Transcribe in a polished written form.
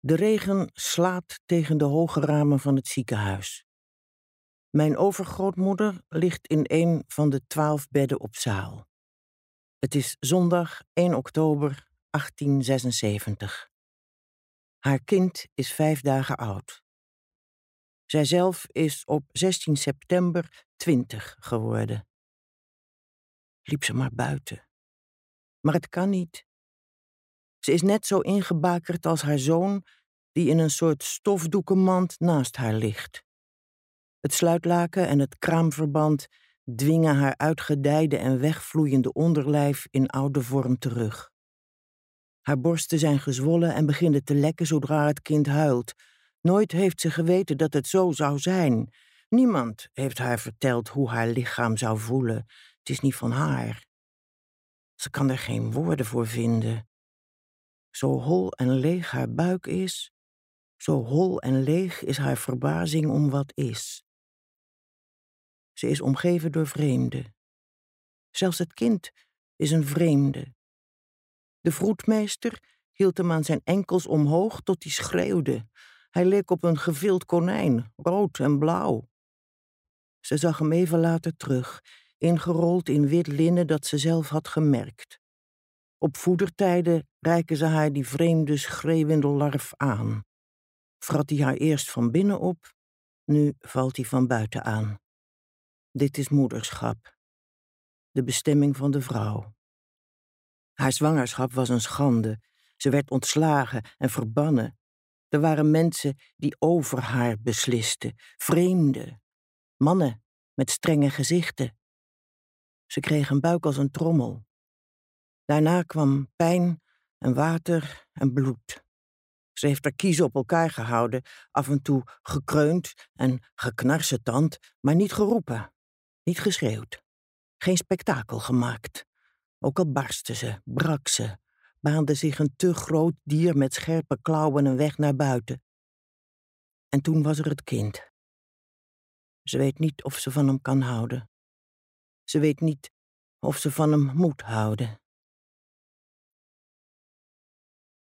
De regen slaat tegen de hoge ramen van het ziekenhuis. Mijn overgrootmoeder ligt in een van de 12 bedden op zaal. Het is zondag 1 oktober 1876. Haar kind is 5 dagen oud. Zijzelf is op 16 september 20 geworden. Liep ze maar buiten. Maar het kan niet. Ze is net zo ingebakerd als haar zoon, die in een soort stofdoekenmand naast haar ligt. Het sluitlaken en het kraamverband dwingen haar uitgedijde en wegvloeiende onderlijf in oude vorm terug. Haar borsten zijn gezwollen en beginnen te lekken zodra het kind huilt. Nooit heeft ze geweten dat het zo zou zijn. Niemand heeft haar verteld hoe haar lichaam zou voelen. Het is niet van haar. Ze kan er geen woorden voor vinden. Zo hol en leeg haar buik is, zo hol en leeg is haar verbazing om wat is. Ze is omgeven door vreemden. Zelfs het kind is een vreemde. De vroedmeester hield hem aan zijn enkels omhoog tot hij schreeuwde. Hij leek op een gevild konijn, rood en blauw. Ze zag hem even later terug, ingerold in wit linnen dat ze zelf had gemerkt. Op voedertijden reiken ze haar die vreemde schreeuwende larf aan. Vrat hij haar eerst van binnen op, nu valt hij van buiten aan. Dit is moederschap. De bestemming van de vrouw. Haar zwangerschap was een schande. Ze werd ontslagen en verbannen. Er waren mensen die over haar beslisten, vreemden, mannen met strenge gezichten. Ze kreeg een buik als een trommel. Daarna kwam pijn en water en bloed. Ze heeft haar kiezen op elkaar gehouden, af en toe gekreund en geknarsetand, maar niet geroepen, niet geschreeuwd. Geen spektakel gemaakt. Ook al barstte ze, brak ze, baande zich een te groot dier met scherpe klauwen een weg naar buiten. En toen was er het kind. Ze weet niet of ze van hem kan houden. Ze weet niet of ze van hem moet houden.